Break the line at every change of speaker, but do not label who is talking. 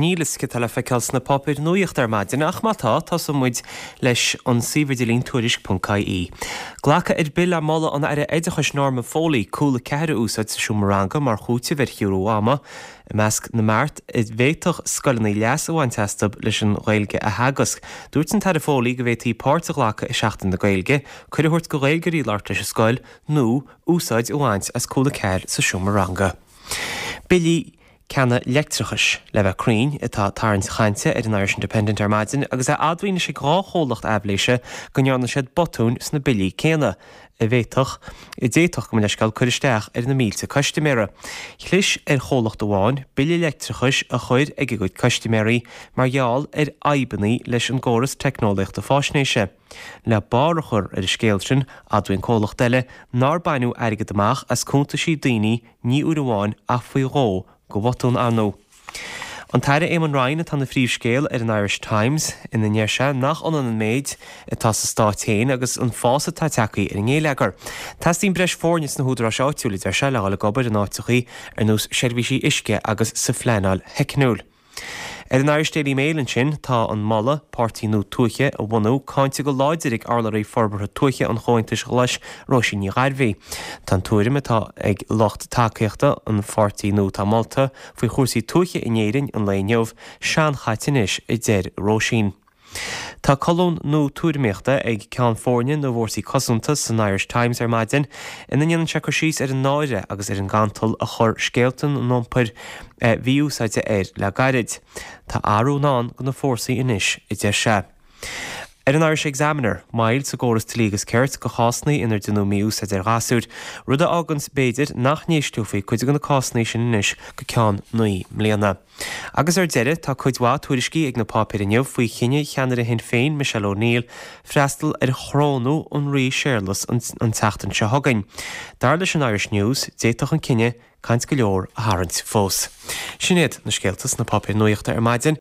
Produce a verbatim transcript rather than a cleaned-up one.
nílas go tal feiceil na popir nuíocht ar maidin ach mátá tá sa muid leis an sibhirdelín tuairisc dot c i. Ghlacha ar bil a molla an ar éidechas norma fólí coolla ceithre úsad sa siúmaranga mar chúte ver hiúrú ama i measc na mart i bhéitoch scoilnaí leas óhain testab leis an ghailge a hagasc. Dúirt an tar fólí go bhétaí páirte ghlacha i seachtain na gailge, chuir thuirt go gailgarí lart leis a scoil nó úsáid óhaint as coolla ceir sa siúmaranga. Billy Canna Lectrichas le bheith crín atá tarint chainte ar an Irish Independent ar maidin agus é admhaoine sé grá cholacht eabléise go nearna siad botún sna Billy céna i bhéitoch i déitoch go leiscail chuiristeach ar na mílte costimera. Chlis ar cholacht amháin, Billy Lectrichas a chuir ag go costiméí mar gheall ar aibannaí leis an gcóras technolaíocht a fáisnéise. Le barachar ar scéaltrin adhain cholacht eile nar bainú airgad amach as cúnta sí daoine ní uair amháin a faoi ró go bhotún anó. An taire Éamon Ryan atá na phríomhscéal ar an Irish Times ina nnéirse nach anan an méid atá sa stáitéin agus an fása tá teacaí ar an ngéleagar. Tastín breis fórnis na húdra seáitiúla ar se leála gobar an áitichaí ar nús seirbhísí isce agus sa phléineáil heicniúil. Ar an Irish Daily Mail an sin tá an malla pártaí nó tuaiche a bhhanú cáinte go láidir ag arlairí forbartha tuaiche an chointis leis Róisín ní Ghairmhí. Tá tuairim atá ag locht tacaíochta an pártaí nó tá Malta faoi chósaí tuaiche in éireann an léinneomh sean chaitinnis i dtéir Róisín. Tá colún nó tuairimíochta ag California nó bhórsaí cosúnta san Irish Times ar maidin ina dhéanann se go síos ar an náire agus ar an gantal a chur scéaltan an nompur bhíúsáide air le gairid. Tá áú ná go na fórsaí inis i d se. Ar an Irish Examiner, mail sa góras tilígus ceirt go chásnaí inar duú míús ar gasúd, ruda ágans béidir nach níos túfaí chuide gan na cásnaí sin inis go ceann nuí mbliana. Agus ar deire tá chuidhá tuairiscí ag na pápéir inniuh faoi chinne cheanar a hin féin Michelle O'Neill freistal ar chrónú an rí séirlas an teachtain se thugainn. Dar leis an Irish News déitoch an cinenne caint go leor a tharint fós. Sinnéad na scéaltas na pápéir nuíochta ar maidin